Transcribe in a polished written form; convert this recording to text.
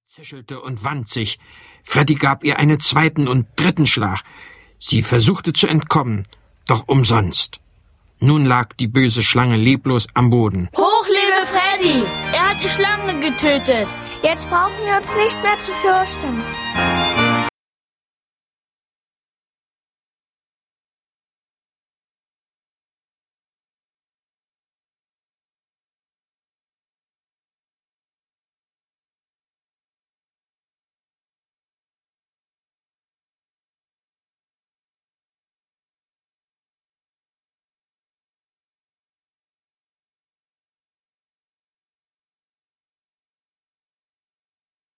zischelte und wand sich. Freddy gab ihr einen zweiten und dritten Schlag. Sie versuchte zu entkommen, doch umsonst. Nun lag die böse Schlange leblos am Boden. Hoch lebe Freddy! Er hat die Schlange getötet. Jetzt brauchen wir uns nicht mehr zu fürchten.